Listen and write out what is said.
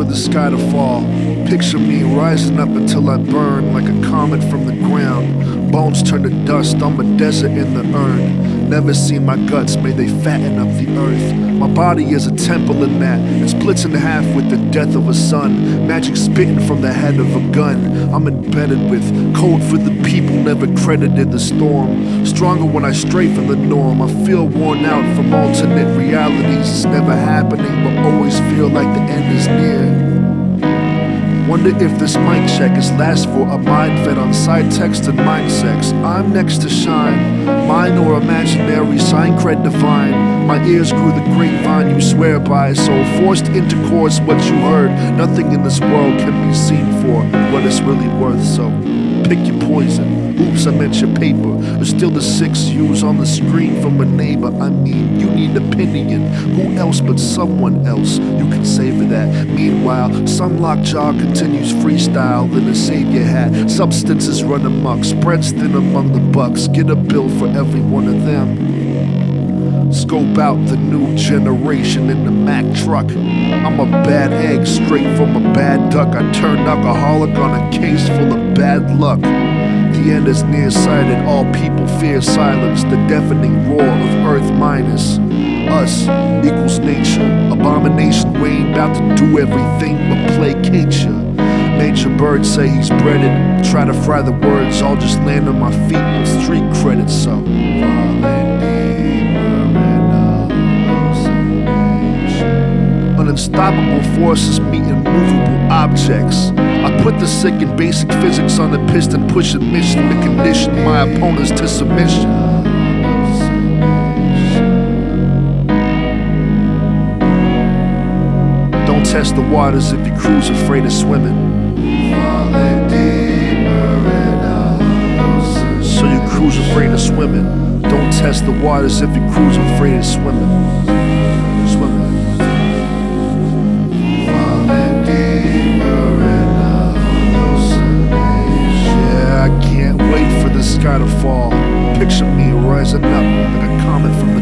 the sky to fall. Picture me rising up until I burn like a comet from the ground. Bones turn to dust, I'm a desert in the urn. Never seen my guts, may they fatten up the earth. My body is a temple in that it splits in half with the death of a son. Magic spitting from the head of a gun. I'm embedded with code for the people, never credited the storm. Stronger when I stray from the norm. I feel worn out from alternate realities. It's never happening, but always feel like the end is near. Wonder if this mic check is last for a mind fed on side text and mind sex. I'm next to shine, mine or imaginary, sign cred divine. My ears grew the grapevine you swear by, so forced intercourse what you heard. Nothing in this world can be seen for what it's really worth, so pick your poison. Oops, I meant your paper. Or still the 6 U's on the screen from a neighbor. I mean, you need opinion. Who else but someone else? You can savor that. Meanwhile, some lockjaw continues freestyle in a savior hat. Substances run amok, spreads thin among the bucks. Get a bill for every one of them. Scope out the new generation in the Mack truck. I'm a bad egg straight from a bad duck. I turned alcoholic on a case full of bad luck. The end is nearsighted, all people fear silence. The deafening roar of earth minus us equals nature. Abomination, we ain't about to do everything but placate ya. Nature birds say he's breaded. Try to fry the words, I'll just land on my feet with street credit. So unstoppable forces meet immovable objects. I put the sick in basic physics on the piston, push a mission to condition my opponents to submission. Don't test the waters if your crew's afraid of swimming. So your crew's afraid of swimming. Don't test the waters if your crew's afraid of swimming. Sky to fall. Picture me rising up like a comet from the